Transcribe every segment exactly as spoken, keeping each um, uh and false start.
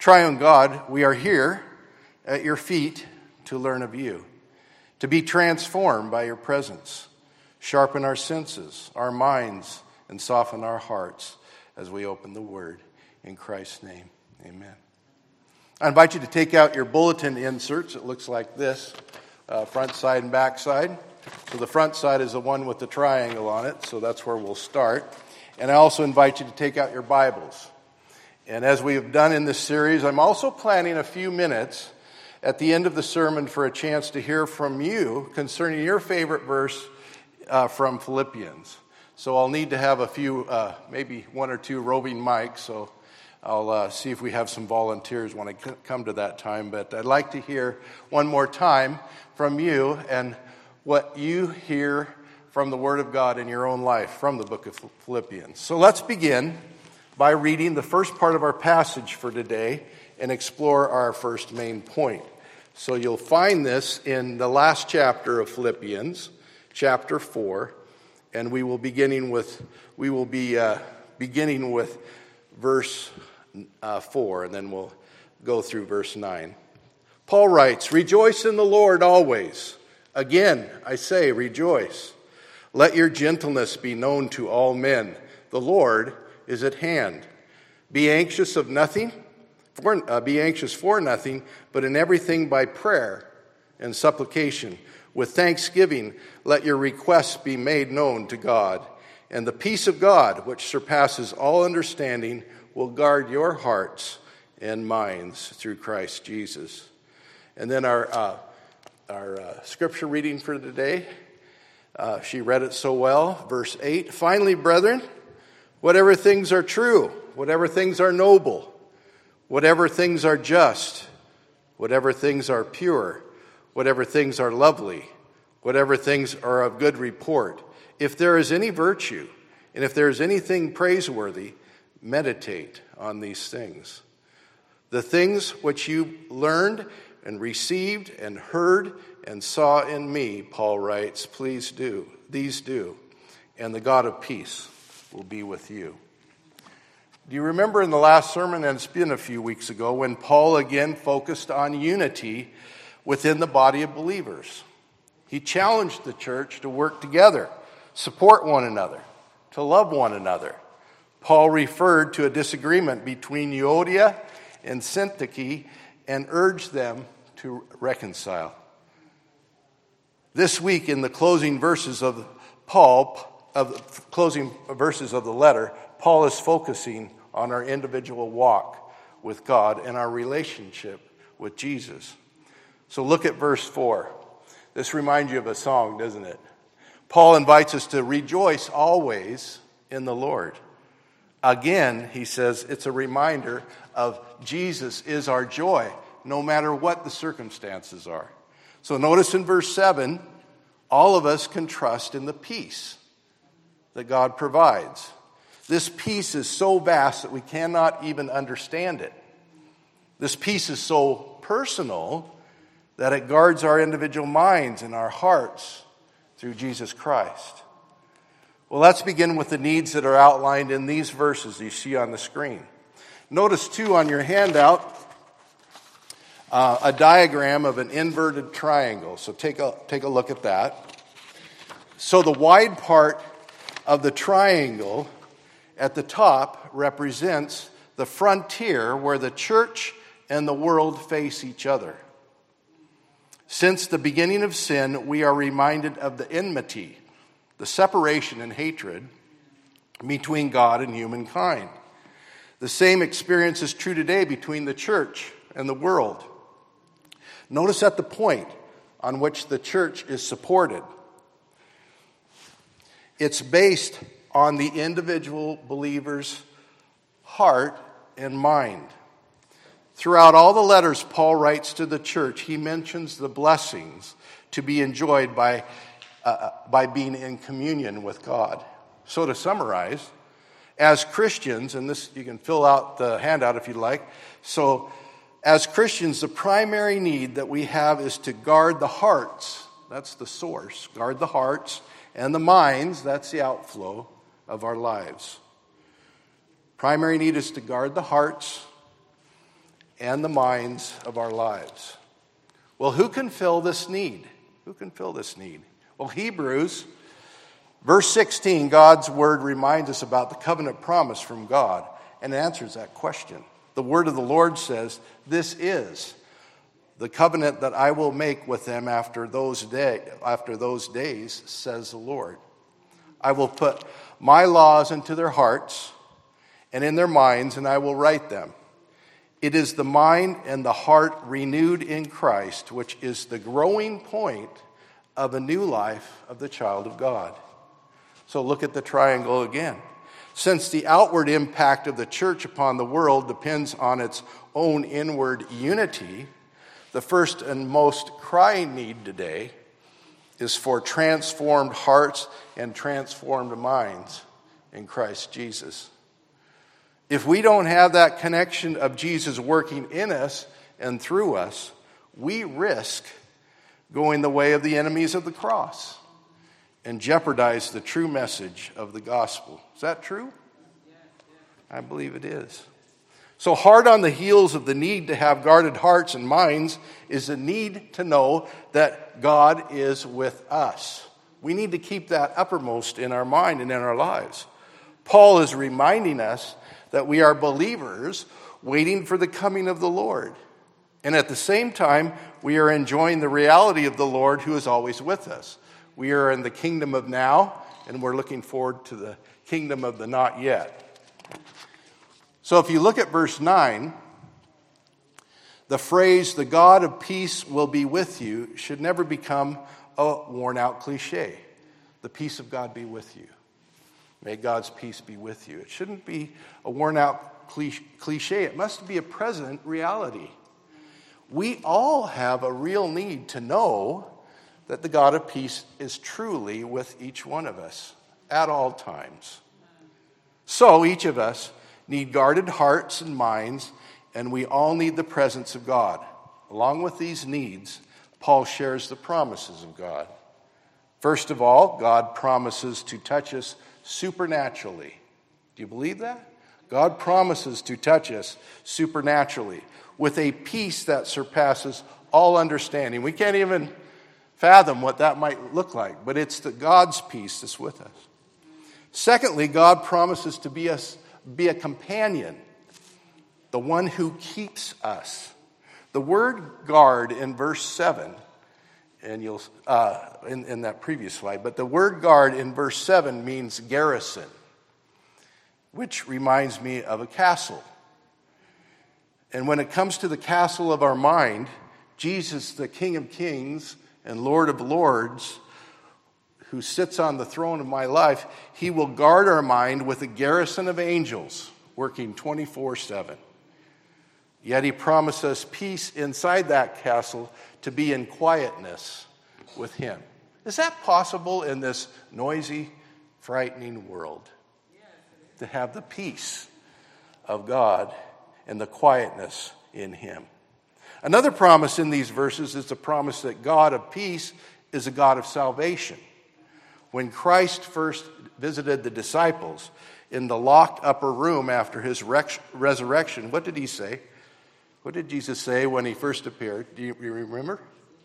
Triune God, we are here at your feet to learn of you, to be transformed by your presence. Sharpen our senses, our minds, and soften our hearts as we open the Word. In Christ's name, amen. I invite you to take out your bulletin inserts. It looks like this, uh, front side and back side. So the front side is the one with the triangle on it, so that's where we'll start. And I also invite you to take out your Bibles. And as we have done in this series, I'm also planning a few minutes at the end of the sermon for a chance to hear from you concerning your favorite verse uh, from Philippians. So I'll need to have a few, uh, maybe one or two roving mics, so I'll uh, see if we have some volunteers when I come to that time. But I'd like to hear one more time from you and what you hear from the Word of God in your own life from the book of Philippians. So let's begin by reading the first part of our passage for today and explore our first main point. So you'll find this in the last chapter of Philippians, chapter four, and we will beginning with we will be uh, beginning with verse uh, four, and then we'll go through verse nine. Paul writes, "Rejoice in the Lord always. Again, I say, rejoice. Let your gentleness be known to all men. The Lord is at hand. Be anxious of nothing, for, uh, be anxious for nothing, but in everything by prayer and supplication. With thanksgiving, let your requests be made known to God. And the peace of God, which surpasses all understanding, will guard your hearts and minds through Christ Jesus." And then our uh, our uh, scripture reading for today, uh, she read it so well, verse eight. "Finally, brethren, whatever things are true, whatever things are noble, whatever things are just, whatever things are pure, whatever things are lovely, whatever things are of good report, if there is any virtue, and if there is anything praiseworthy, meditate on these things. The things which you learned and received and heard and saw in me," Paul writes, "please do, these do, and the God of peace will be with you." Do you remember in the last sermon, and it's been a few weeks ago, when Paul again focused on unity within the body of believers? He challenged the church to work together, support one another, to love one another. Paul referred to a disagreement between Euodia and Syntyche and urged them to reconcile. This week, in the closing verses of Paul, of closing verses of the letter, Paul is focusing on our individual walk with God and our relationship with Jesus. So look at verse four. This reminds you of a song, doesn't it? Paul invites us to rejoice always in the Lord. Again, he says, it's a reminder of Jesus is our joy, no matter what the circumstances are. So notice in verse seven, all of us can trust in the peace that God provides. This peace is so vast that we cannot even understand it. This peace is so personal that it guards our individual minds and our hearts through Jesus Christ. Well, let's begin with the needs that are outlined in these verses you see on the screen. Notice, too, on your handout, uh, a diagram of an inverted triangle. So take a, take a look at that. So the wide part of the triangle at the top represents the frontier where the church and the world face each other. Since the beginning of sin, we are reminded of the enmity, the separation and hatred between God and humankind. The same experience is true today between the church and the world. Notice at the point on which the church is supported. It's based on the individual believer's heart and mind. Throughout all the letters Paul writes to the church, he mentions the blessings to be enjoyed by, uh, by being in communion with God. So to summarize, as Christians, and this you can fill out the handout if you'd like. So as Christians, the primary need that we have is to guard the hearts. That's the source. Guard the hearts and the minds. That's the outflow of our lives. Primary need is to guard the hearts and the minds of our lives. Well, who can fill this need? Who can fill this need? Well, Hebrews, verse sixteen, God's word reminds us about the covenant promise from God and answers that question. The word of the Lord says, "This is the covenant that I will make with them after those day, after those days, says the Lord. I will put my laws into their hearts and in their minds, and I will write them. It is the mind and the heart renewed in Christ, which is the growing point of a new life of the child of God." So look at the triangle again. Since the outward impact of the church upon the world depends on its own inward unity, the first and most crying need today is for transformed hearts and transformed minds in Christ Jesus. If we don't have that connection of Jesus working in us and through us, we risk going the way of the enemies of the cross and jeopardize the true message of the gospel. Is that true? I believe it is. So hard on the heels of the need to have guarded hearts and minds is the need to know that God is with us. We need to keep that uppermost in our mind and in our lives. Paul is reminding us that we are believers waiting for the coming of the Lord. And at the same time, we are enjoying the reality of the Lord who is always with us. We are in the kingdom of now, and we're looking forward to the kingdom of the not yet. So if you look at verse nine, the phrase, "the God of peace will be with you," should never become a worn-out cliche. The peace of God be with you. May God's peace be with you. It shouldn't be a worn-out cliche. It must be a present reality. We all have a real need to know that the God of peace is truly with each one of us at all times. So each of us need guarded hearts and minds, and we all need the presence of God. Along with these needs, Paul shares the promises of God. First of all, God promises to touch us supernaturally. Do you believe that? God promises to touch us supernaturally with a peace that surpasses all understanding. We can't even fathom what that might look like, but it's the God's peace that's with us. Secondly, God promises to be us be a companion, the one who keeps us. The word guard in verse seven, and you'll uh, in, in that previous slide, but the word guard in verse seven means garrison, which reminds me of a castle. And when it comes to the castle of our mind, Jesus, the King of Kings and Lord of Lords, who sits on the throne of my life, he will guard our mind with a garrison of angels working twenty-four seven. Yet he promised us peace inside that castle to be in quietness with him. Is that possible in this noisy, frightening world? To have the peace of God and the quietness in him. Another promise in these verses is the promise that God of peace is a God of salvation. When Christ first visited the disciples in the locked upper room after his resurrection, what did he say? What did Jesus say when he first appeared? Do you remember?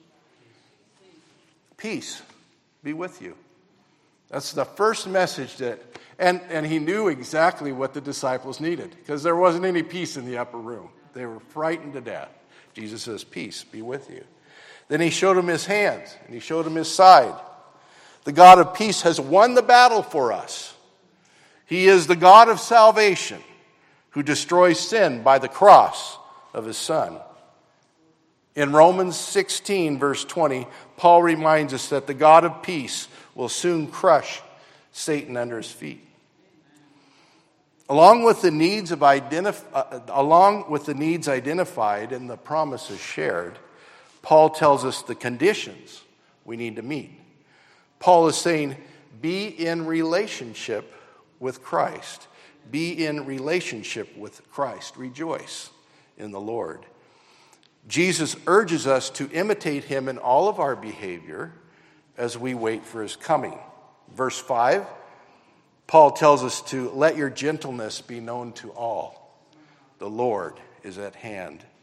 Peace be with you. That's the first message that, and, and he knew exactly what the disciples needed because there wasn't any peace in the upper room. They were frightened to death. Jesus says, peace be with you. Then he showed them his hands and he showed them his side. The God of peace has won the battle for us. He is the God of salvation who destroys sin by the cross of his Son. In Romans sixteen, verse twenty, Paul reminds us that the God of peace will soon crush Satan under his feet. Along with the needs of identif- uh, along with the needs identified and the promises shared, Paul tells us the conditions we need to meet. Paul is saying, be in relationship with Christ. Be in relationship with Christ. Rejoice in the Lord. Jesus urges us to imitate him in all of our behavior as we wait for his coming. Verse five, Paul tells us to let your gentleness be known to all. The Lord is at hand.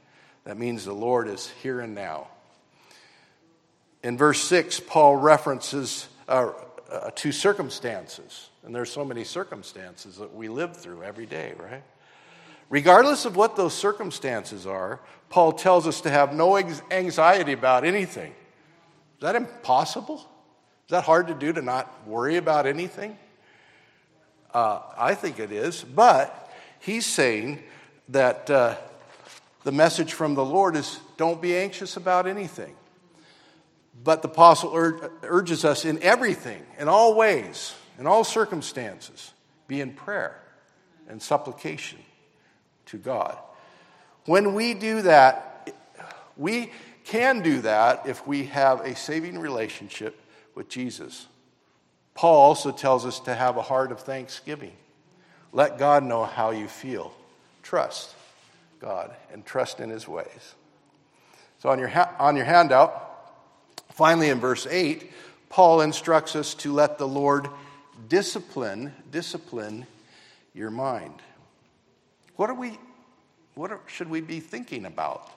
That means the Lord is here and now. In verse six, Paul references uh, uh, to circumstances. And there's so many circumstances that we live through every day, right? Regardless of what those circumstances are, Paul tells us to have no anxiety about anything. Is that impossible? Is that hard to do, to not worry about anything? Uh, I think it is. But he's saying that uh, the message from the Lord is, don't be anxious about anything. But the apostle ur- urges us in everything, in all ways, in all circumstances, be in prayer and supplication to God. When we do that, we can do that if we have a saving relationship with Jesus. Paul also tells us to have a heart of thanksgiving. Let God know how you feel. Trust God and trust in his ways. So on your ha- on your handout, finally in verse eight, Paul instructs us to let the Lord discipline, discipline your mind. What are we, what are, should we be thinking about?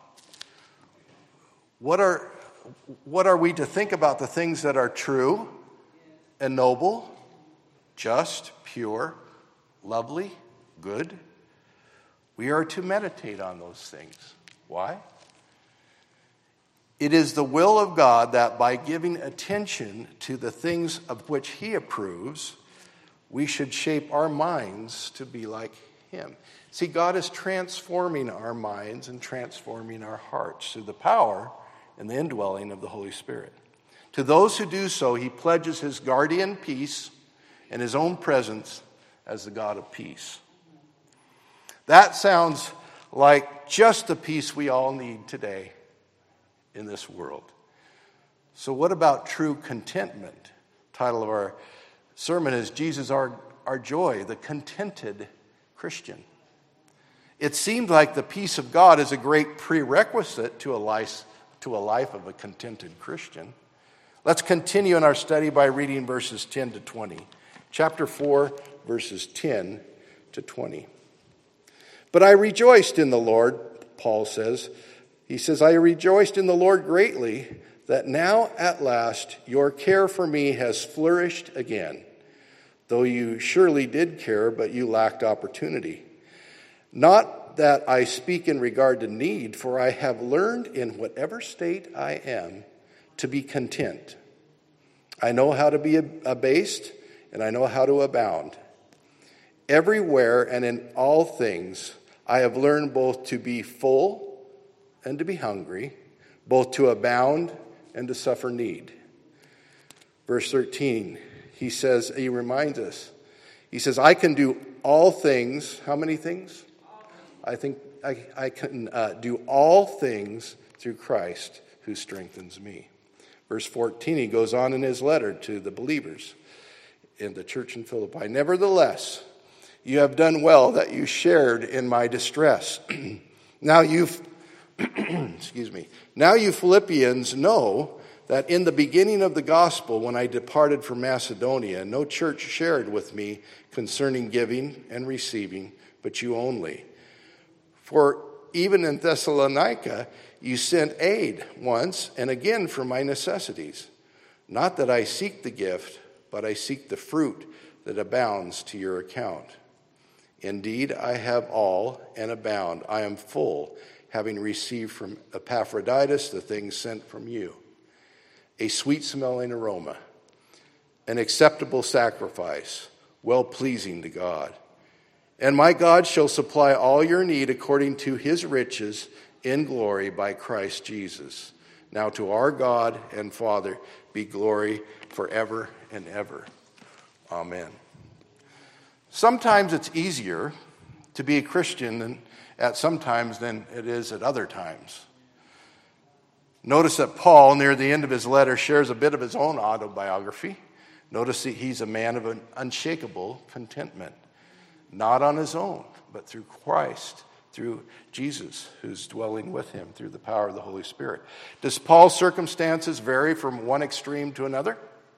What are, what are we to think about? The things that are true and noble, just, pure, lovely, good. We are to meditate on those things. Why? It is the will of God that by giving attention to the things of which he approves, we should shape our minds to be like him. See, God is transforming our minds and transforming our hearts through the power and the indwelling of the Holy Spirit. To those who do so, he pledges his guardian peace and his own presence as the God of peace. That sounds like just the peace we all need today in this world. So what about true contentment? Title of our sermon is Jesus our, our joy, the contented Christian. It seems like the peace of God is a great prerequisite to a life, to a life of a contented Christian. Let's continue in our study by reading verses ten to twenty. Chapter four, verses ten to twenty. But I rejoiced in the Lord, Paul says. He says, I rejoiced in the Lord greatly that now at last your care for me has flourished again, though you surely did care, but you lacked opportunity. Not that I speak in regard to need, for I have learned in whatever state I am to be content. I know how to be abased, and I know how to abound. Everywhere and in all things, I have learned both to be full and to be hungry, both to abound and to suffer need. Verse thirteen, he says, he reminds us, he says, I can do all things. How many things? I think I, I can uh, do all things through Christ who strengthens me. Verse fourteen, he goes on in his letter to the believers in the church in Philippi. Nevertheless, you have done well that you shared in my distress. Now you've, excuse me, now you Philippians know that in the beginning of the gospel, when I departed from Macedonia, no church shared with me concerning giving and receiving, but you only. For even in Thessalonica, you sent aid once and again for my necessities. Not that I seek the gift, but I seek the fruit that abounds to your account. Indeed, I have all and abound. I am full, having received from Epaphroditus the things sent from you, a sweet-smelling aroma, an acceptable sacrifice, well-pleasing to God. And my God shall supply all your need according to his riches in glory by Christ Jesus. Now to our God and Father be glory forever and ever. Amen. Sometimes it's easier to be a Christian than at some times than it is at other times. Notice that Paul, near the end of his letter, shares a bit of his own autobiography. Notice that he's a man of an unshakable contentment. Not on his own, but through Christ, through Jesus, who's dwelling with him through the power of the Holy Spirit. Does Paul's circumstances vary from one extreme to another?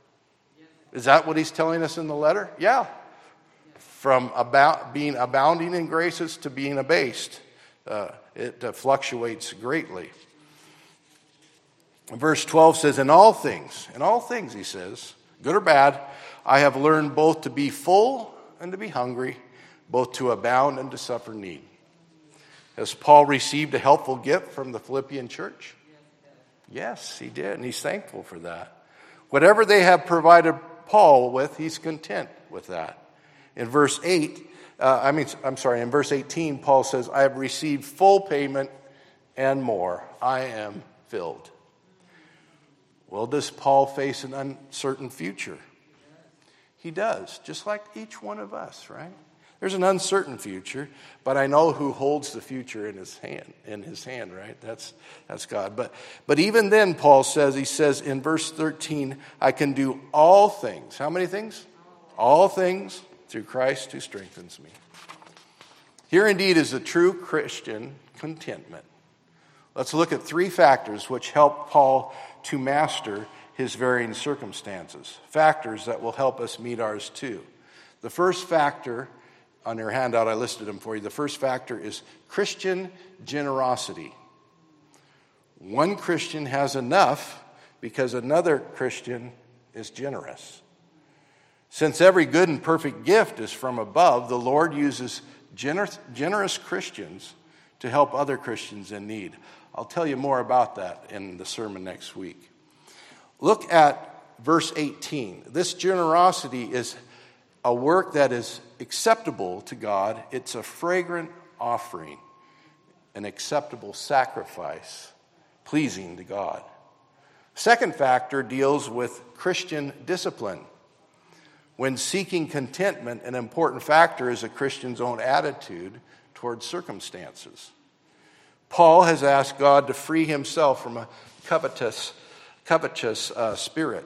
Is that what he's telling us in the letter? Yeah. From about being abounding in graces to being abased. uh, it uh, fluctuates greatly. Verse twelve says, in all things, in all things, he says, good or bad, I have learned both to be full and to be hungry, both to abound and to suffer need. Has Paul received a helpful gift from the Philippian church? Yes, he did, and he's thankful for that. Whatever they have provided Paul with, he's content with that. In verse eight, uh, I mean, I'm sorry, in verse eighteen, Paul says, I have received full payment and more. I am filled. Well, does Paul face an uncertain future? He does, just like each one of us, right? There's an uncertain future, but I know who holds the future in his hand, in his hand, right? That's that's God. But but even then, Paul says, he says in verse thirteen, I can do all things. How many things? All things through Christ who strengthens me. Here indeed is the true Christian contentment. Let's look at three factors which help Paul to master his varying circumstances. Factors that will help us meet ours too. The first factor, on your handout I listed them for you, the first factor is Christian generosity. One Christian has enough because another Christian is generous. Since every good and perfect gift is from above, the Lord uses generous, generous Christians to help other Christians in need. I'll tell you more about that in the sermon next week. Look at verse eighteen. This generosity is a work that is acceptable to God. It's a fragrant offering, an acceptable sacrifice, pleasing to God. Second factor deals with Christian discipline. When seeking contentment, an important factor is a Christian's own attitude towards circumstances. Paul has asked God to free himself from a covetous, covetous uh, spirit.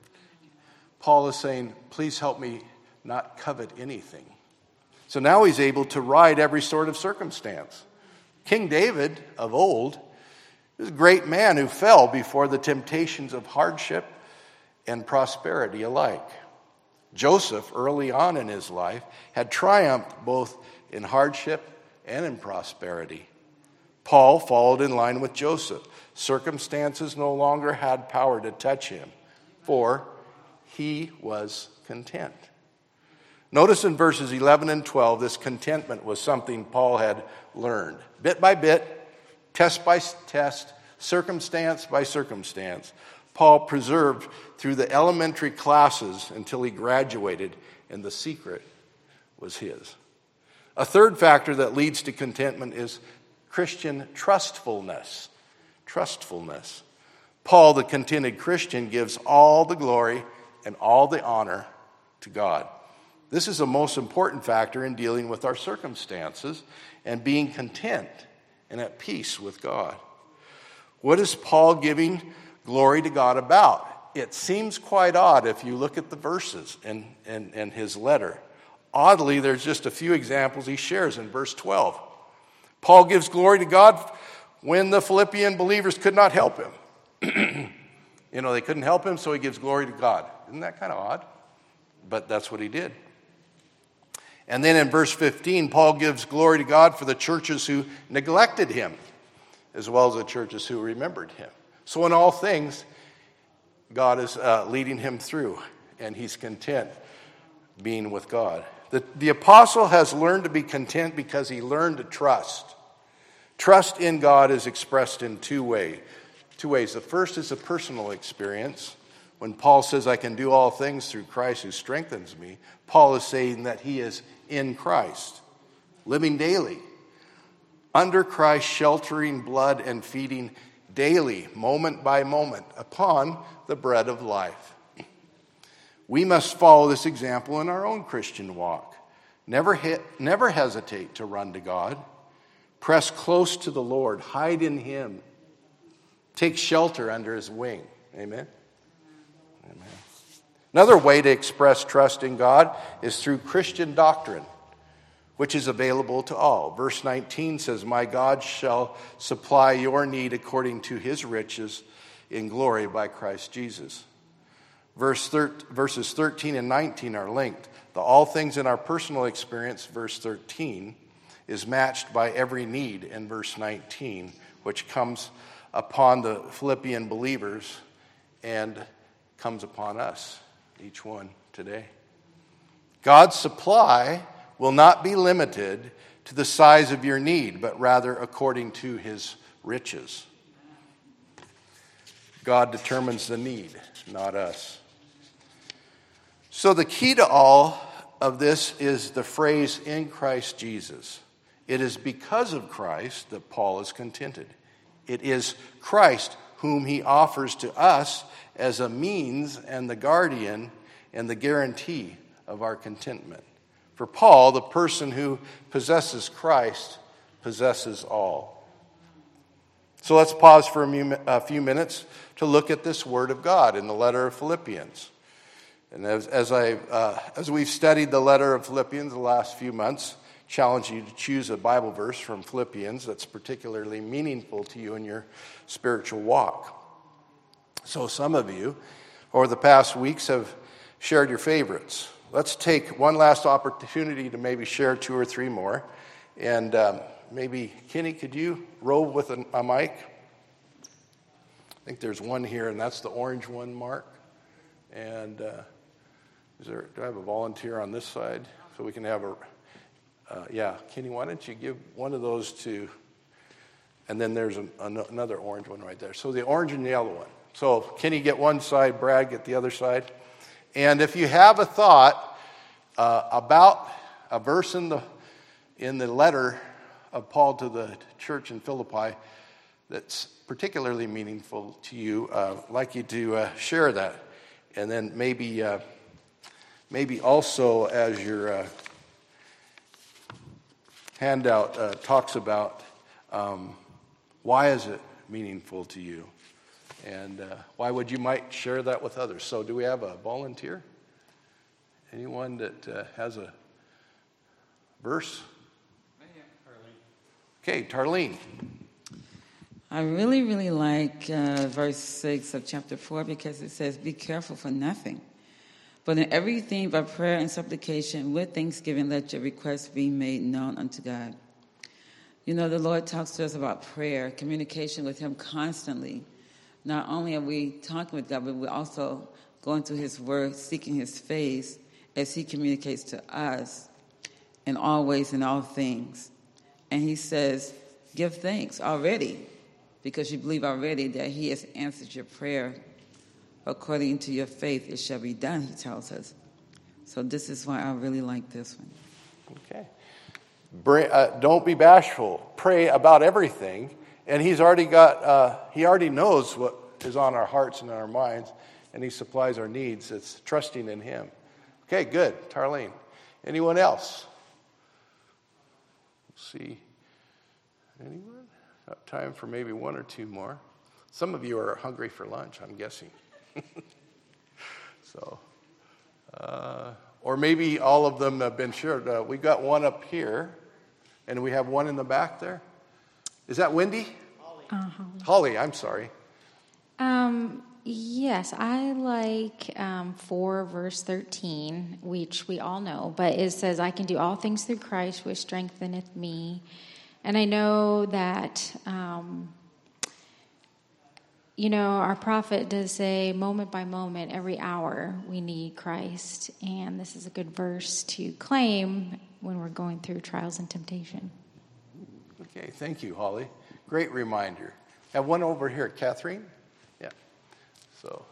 Paul is saying, please help me not covet anything. So now he's able to ride every sort of circumstance. King David of old was a great man who fell before the temptations of hardship and prosperity alike. Joseph, early on in his life, had triumphed both in hardship and in prosperity. Paul followed in line with Joseph. Circumstances no longer had power to touch him, for he was content. Notice in verses eleven and twelve, this contentment was something Paul had learned. Bit by bit, test by test, circumstance by circumstance, Paul preserved through the elementary classes until he graduated, and the secret was his. A third factor that leads to contentment is Christian trustfulness. Trustfulness. Paul, the contented Christian, gives all the glory and all the honor to God. This is the most important factor in dealing with our circumstances and being content and at peace with God. What is Paul giving glory to God about? It seems quite odd if you look at the verses in, in, in his letter. Oddly, there's just a few examples he shares in verse twelve. Paul gives glory to God when the Philippian believers could not help him. You know, they couldn't help him, so he gives glory to God. Isn't that kind of odd? But that's what he did. And then in verse fifteen, Paul gives glory to God for the churches who neglected him, as well as the churches who remembered him. So in all things, God is uh, leading him through, and he's content being with God. The, the apostle has learned to be content because he learned to trust. Trust in God is expressed in two ways. Two ways. The first is a personal experience. When Paul says, I can do all things through Christ who strengthens me, Paul is saying that he is in Christ, living daily, under Christ, sheltering blood and feeding daily, moment by moment, upon the bread of life. We must follow this example in our own Christian walk. Never, he- never hesitate to run to God. Press close to the Lord. Hide in him. Take shelter under his wing. Amen? Amen. Another way to express trust in God is through Christian doctrine, which is available to all. Verse nineteen says, my God shall supply your need according to his riches in glory by Christ Jesus. Verse thir- verses thirteen and nineteen are linked. The all things in our personal experience, verse thirteen, is matched by every need in verse nineteen, which comes upon the Philippian believers and comes upon us, each one today. God's supply will not be limited to the size of your need, but rather according to his riches. God determines the need, not us. So the key to all of this is the phrase, in Christ Jesus. It is because of Christ that Paul is contented. It is Christ whom he offers to us as a means and the guardian and the guarantee of our contentment. For Paul, the person who possesses Christ possesses all. So let's pause for a few minutes to look at this word of God in the letter of Philippians. And as, as, I, uh, as we've studied the letter of Philippians the last few months, challenge you to choose a Bible verse from Philippians that's particularly meaningful to you in your spiritual walk. So some of you, over the past weeks, have shared your favorites. Let's take one last opportunity to maybe share two or three more. And um, maybe, Kenny, could you roll with a, a mic? I think there's one here, and that's the orange one, Mark. And uh, is there? Do I have a volunteer on this side so we can have a? Uh, yeah, Kenny, why don't you give one of those to? And then there's an, an, another orange one right there. So the orange and the yellow one. So Kenny, get one side, Brad, get the other side. And if you have a thought uh, about a verse in the in the letter of Paul to the church in Philippi that's particularly meaningful to you, uh, I'd like you to uh, share that. And then maybe uh, maybe also as your uh, handout uh, talks about um, why is it meaningful to you? And uh, why would you might share that with others? So do we have a volunteer? Anyone that uh, has a verse? Okay, Tarlene. I really, really like uh, verse six of chapter four because it says, be careful for nothing. But in everything by prayer and supplication with thanksgiving, let your requests be made known unto God. You know, the Lord talks to us about prayer, communication with him constantly. Not only are we talking with God, but we're also going through his word, seeking his face as he communicates to us in all ways and all things. And he says, give thanks already, because you believe already that he has answered your prayer. According to your faith, it shall be done, he tells us. So this is why I really like this one. Okay. Bring, uh, don't be bashful. Pray about everything. And he's already got, uh, he already knows what is on our hearts and our minds, and he supplies our needs. It's trusting in him. Okay, good. Tarlene. Anyone else? Let's see. Anyone? Got time for maybe one or two more. Some of you are hungry for lunch, I'm guessing. so, uh, or maybe all of them have been shared. Uh, we got one up here, and we have one in the back there. Is that Wendy? Holly. Uh, Holly. Holly, I'm sorry. Um, yes, I like um, four, verse thirteen, which we all know, but it says, I can do all things through Christ, which strengtheneth me. And I know that, um, you know, our prophet does say, moment by moment, every hour, we need Christ. And this is a good verse to claim when we're going through trials and temptation. Okay, thank you, Holly. Great reminder. Have one over here, Catherine. Yeah. So.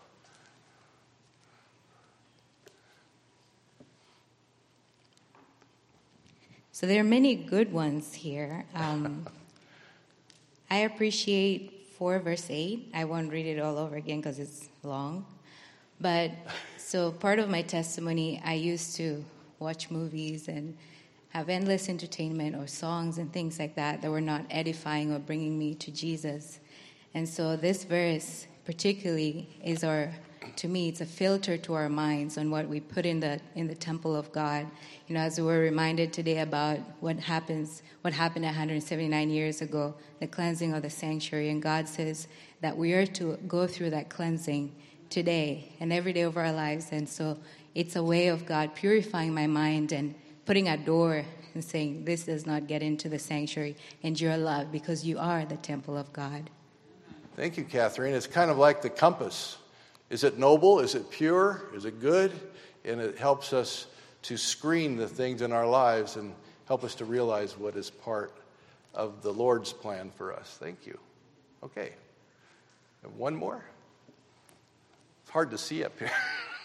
So there are many good ones here. Um, I appreciate four verse eight. I won't read it all over again because it's long. But so part of my testimony, I used to watch movies and have endless entertainment or songs and things like that that were not edifying or bringing me to Jesus. And so this verse particularly is our, to me, it's a filter to our minds on what we put in the in the temple of God. You know, as we were reminded today about what happens, what happened one hundred seventy-nine years ago, the cleansing of the sanctuary, and God says that we are to go through that cleansing today and every day of our lives. And so it's a way of God purifying my mind and putting a door and saying, this does not get into the sanctuary, and you're loved because you are the temple of God. Thank you, Catherine. It's kind of like the compass. Is it noble? Is it pure? Is it good? And it helps us to screen the things in our lives and help us to realize what is part of the Lord's plan for us. Thank you. Okay. And one more. It's hard to see up here.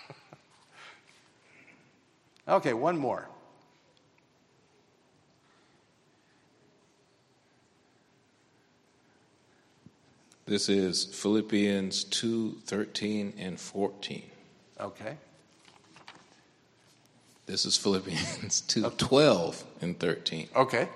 Okay, one more. This is Philippians two, thirteen and fourteen. Okay. This is Philippians two, twelve and thirteen. Okay.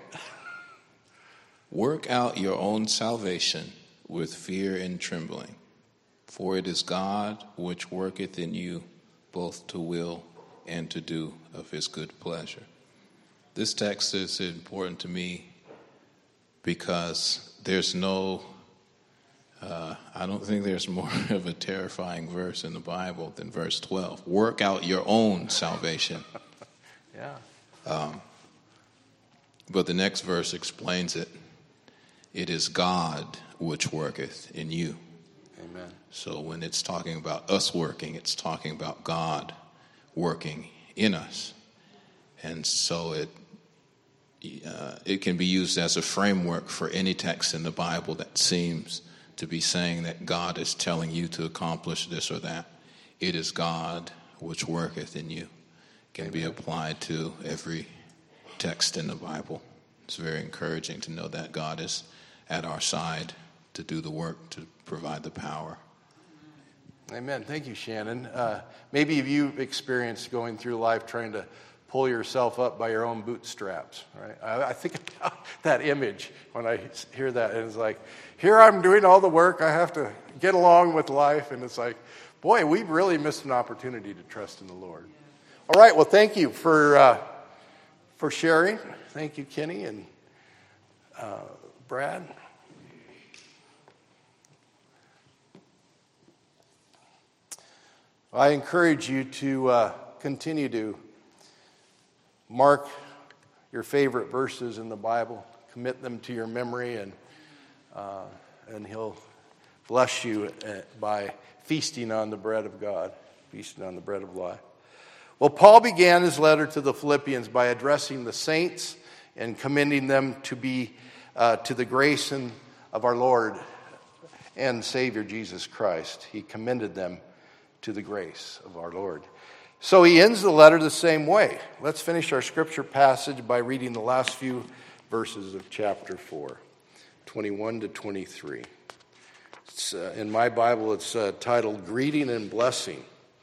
Work out your own salvation with fear and trembling, for it is God which worketh in you both to will and to do of his good pleasure. This text is important to me because there's no Uh, I don't think there's more of a terrifying verse in the Bible than verse twelve. Work out your own salvation. Yeah. Um, but the next verse explains it. It is God which worketh in you. Amen. So when it's talking about us working, it's talking about God working in us. And so it uh, it can be used as a framework for any text in the Bible that seems to be saying that God is telling you to accomplish this or that. It is God which worketh in you. Can Amen. Be applied to every text in the Bible. It's very encouraging to know that God is at our side to do the work, to provide the power. Amen. Thank you, Shannon. Uh, maybe you've experienced going through life trying to pull yourself up by your own bootstraps, right? I, I think about that image when I hear that, and it's like, here I'm doing all the work, I have to get along with life, and it's like, boy, we've really missed an opportunity to trust in the Lord. All right, well, thank you for uh, for sharing. Thank you, Kenny and uh, Brad. I encourage you to uh, continue to mark your favorite verses in the Bible, commit them to your memory, and uh, and He'll bless you by feasting on the bread of God, feasting on the bread of life. Well, Paul began his letter to the Philippians by addressing the saints and commending them to be uh, to the grace and of our Lord and Savior Jesus Christ. He commended them to the grace of our Lord. So he ends the letter the same way. Let's finish our scripture passage by reading the last few verses of chapter four, twenty-one to twenty-three. It's, uh, in my Bible, it's uh, titled Greeting and Blessing.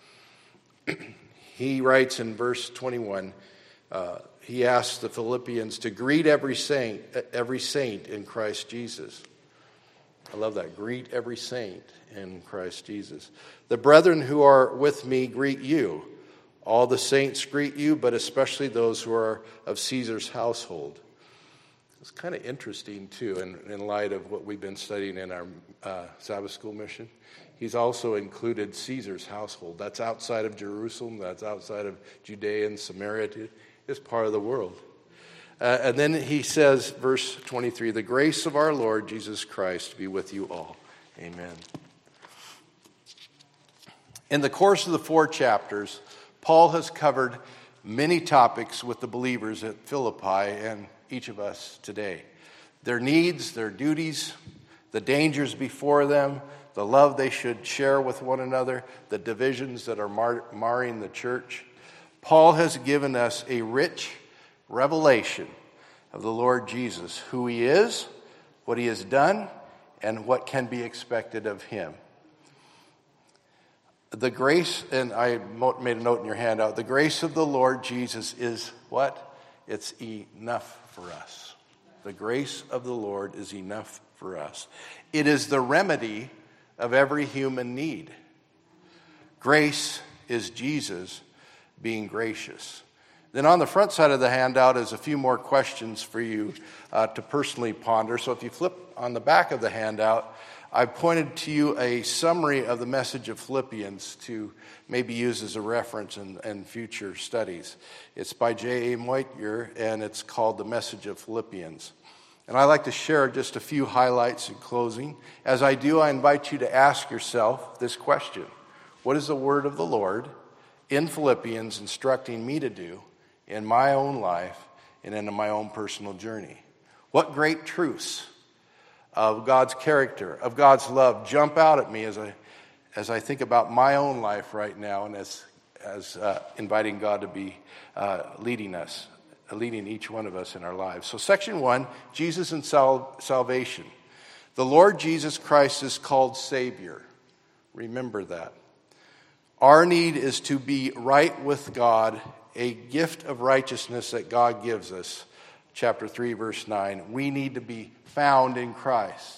He writes in verse twenty-one, uh, he asks the Philippians to greet every saint, every saint in Christ Jesus. I love that. Greet every saint in Christ Jesus. The brethren who are with me greet you. All the saints greet you, but especially those who are of Caesar's household. It's kind of interesting, too, in, in light of what we've been studying in our uh, Sabbath school mission. He's also included Caesar's household. That's outside of Jerusalem. That's outside of Judea and Samaria. It's part of the world. Uh, and then he says, verse twenty-three, the grace of our Lord Jesus Christ be with you all. Amen. In the course of the four chapters, Paul has covered many topics with the believers at Philippi and each of us today. Their needs, their duties, the dangers before them, the love they should share with one another, the divisions that are mar- marring the church. Paul has given us a rich revelation of the Lord Jesus, who he is, what he has done, and what can be expected of him. The grace, and I made a note in your handout, the grace of the Lord Jesus is what? It's enough for us. The grace of the Lord is enough for us. It is the remedy of every human need. Grace is Jesus being gracious. Then on the front side of the handout is a few more questions for you uh, to personally ponder. So if you flip on the back of the handout, I've pointed to you a summary of the message of Philippians to maybe use as a reference in, in future studies. It's by J A Moitier, and it's called The Message of Philippians. And I'd like to share just a few highlights in closing. As I do, I invite you to ask yourself this question. What is the word of the Lord in Philippians instructing me to do in my own life and in my own personal journey? What great truths of God's character, of God's love, jump out at me as I as I think about my own life right now, and as as uh, inviting God to be uh, leading us, leading each one of us in our lives. So section one, Jesus and sal- salvation. The Lord Jesus Christ is called Savior. Remember that. Our need is to be right with God, a gift of righteousness that God gives us. Chapter three, verse nine. We need to be found in Christ.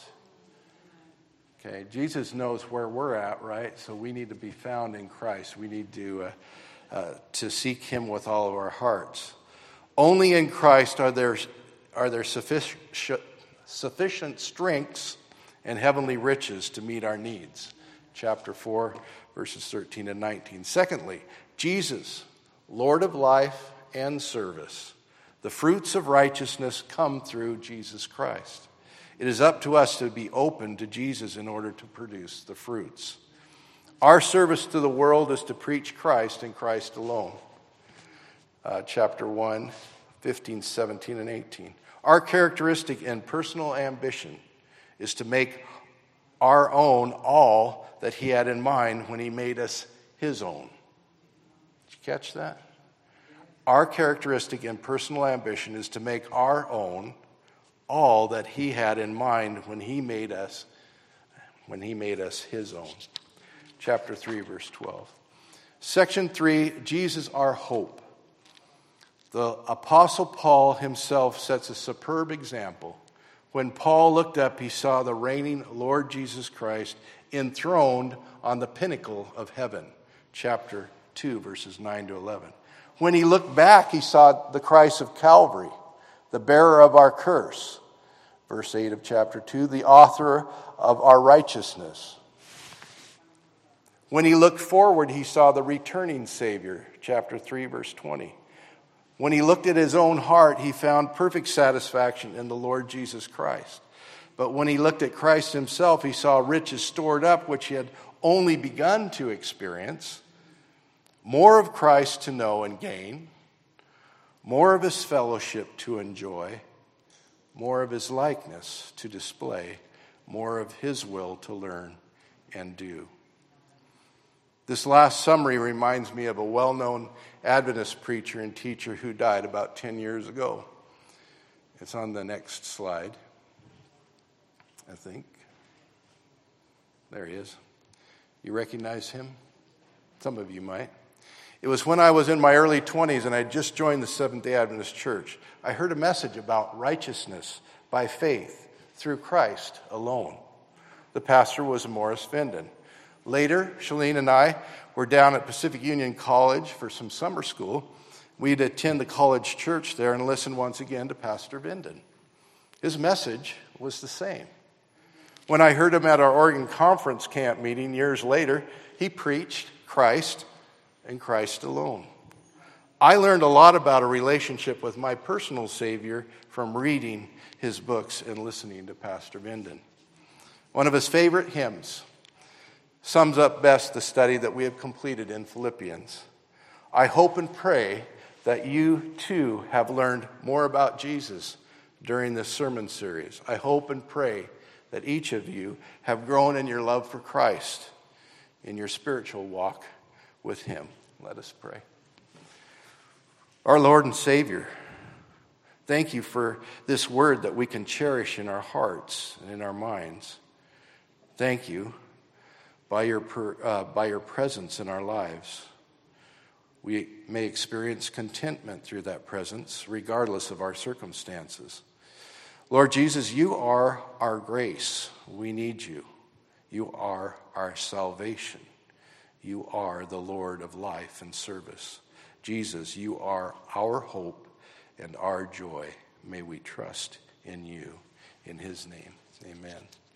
Okay, Jesus knows where we're at, right? So we need to be found in Christ. We need to uh, uh, to seek Him with all of our hearts. Only in Christ are there are there sufficient sufficient strengths and heavenly riches to meet our needs. Chapter four, verses thirteen and nineteen. Secondly, Jesus, Lord of life and service. The fruits of righteousness come through Jesus Christ. It is up to us to be open to Jesus in order to produce the fruits. Our service to the world is to preach Christ and Christ alone. Uh, chapter one, fifteen, seventeen, and eighteen. Our characteristic and personal ambition is to make our own all that He had in mind when He made us His own. Did you catch that? Our characteristic and personal ambition is to make our own all that He had in mind when He made us, when He made us His own. Chapter three, verse twelve. Section three, Jesus our hope. The Apostle Paul himself sets a superb example. When Paul looked up, he saw the reigning Lord Jesus Christ enthroned on the pinnacle of heaven. Chapter two, verses nine to eleven. When he looked back, he saw the Christ of Calvary, the bearer of our curse. Verse eight of chapter two, the author of our righteousness. When he looked forward, he saw the returning Savior. Chapter three, verse twenty. When he looked at his own heart, he found perfect satisfaction in the Lord Jesus Christ. But when he looked at Christ himself, he saw riches stored up, which he had only begun to experience. More of Christ to know and gain, more of his fellowship to enjoy, more of his likeness to display, more of his will to learn and do. This last summary reminds me of a well-known Adventist preacher and teacher who died about ten years ago. It's on the next slide, I think. There he is. You recognize him? Some of you might. It was when I was in my early twenties and I just joined the Seventh-day Adventist Church. I heard a message about righteousness by faith through Christ alone. The pastor was Morris Venden. Later, Shalene and I were down at Pacific Union College for some summer school. We'd attend the college church there and listen once again to Pastor Venden. His message was the same. When I heard him at our Oregon Conference camp meeting years later, he preached Christ and Christ alone. I learned a lot about a relationship with my personal Savior from reading his books and listening to Pastor Venden. One of his favorite hymns sums up best the study that we have completed in Philippians. I hope and pray that you too have learned more about Jesus during this sermon series. I hope and pray that each of you have grown in your love for Christ, in your spiritual walk with Him. Let us pray. Our Lord and Savior, thank you for this word that we can cherish in our hearts and in our minds. Thank you by your uh, by your presence in our lives. We may experience contentment through that presence, regardless of our circumstances. Lord Jesus, you are our grace. We need you. You are our salvation. You are the Lord of life and service. Jesus, you are our hope and our joy. May we trust in you. In his name, amen.